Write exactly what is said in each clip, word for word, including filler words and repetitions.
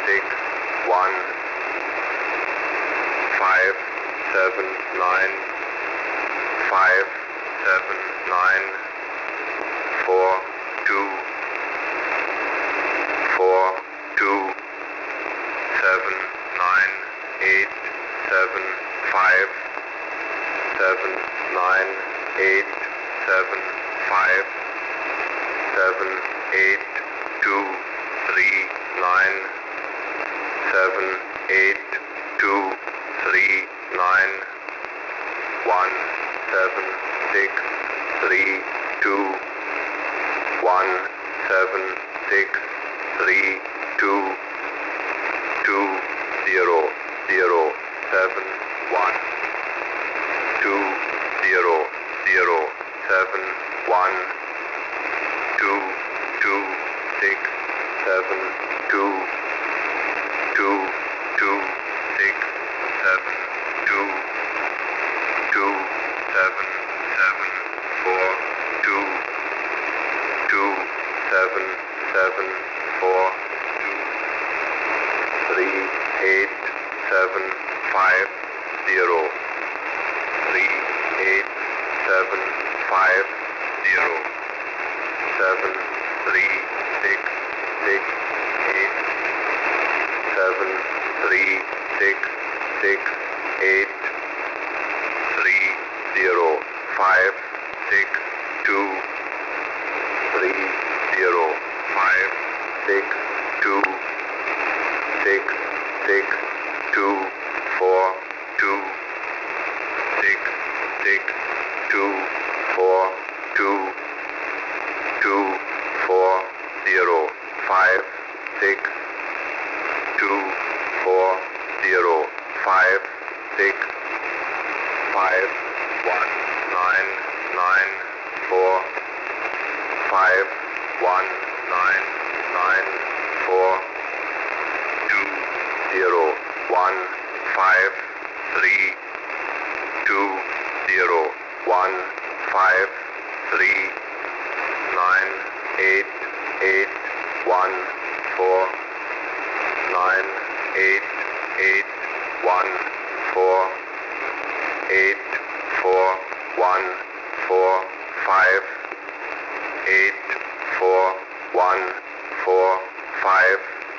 six, one, five, seven, nine, five, seven, nine, four, two, four, two, seven, nine, eight, seven, five, seven, nine, eight, seven, five, seven, eight, two, three, nine, seven, eight, two, three, nine, one, seven, six, three, two, one, seven, six, three, two, two, zero, zero, seven, one, two, zero, zero, seven, one, two, two, six, seven, two, two, two, six, seven, two, two, seven, seven, four, two, two, seven, seven, four, three, eight, seven, five, zero, three, eight, seven, five, zero, seven, three, six, six, eight, seven, three, six, six, eight, three, zero, five, six, two, three, zero, five, six, two, six, six, two, four, two, six, six, two, four, two, two, four, zero, five, six, two, four, zero, five, six, five, one, nine, nine, four, five, one, nine, nine, four, two, zero, one, five, three, two, zero, one, five, three, nine, eight, eight, one, four, nine, eight, eight, one, four, eight, four, one, four, five, eight, four, one, four, five,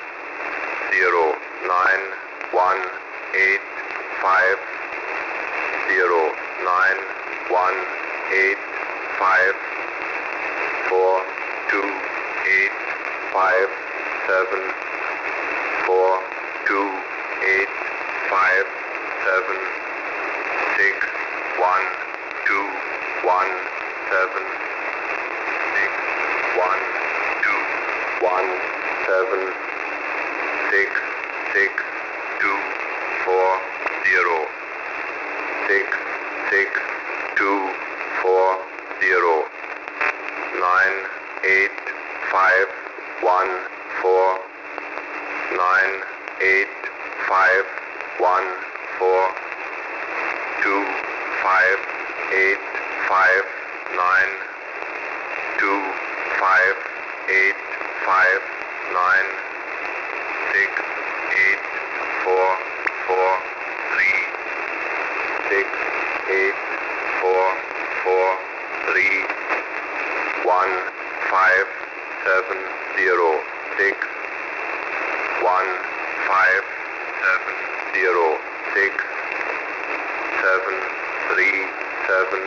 zero, nine, one, eight, five, zero, nine, one, eight, five, four, two, eight, five, seven, four, two, eight, five, seven, six, one, two, one, seven, six, one, two, one, seven, six, six, two, four, zero, six, six, two, four, zero, nine, eight, five, one, four, nine, eight, five, one, four, two, five, eight, five, nine, two, five, eight, five, nine, six, eight, four, four, three, six, eight, four, four, three, one, five, seven, zero, six, one, five, seven, zero, six, seven, three, seven,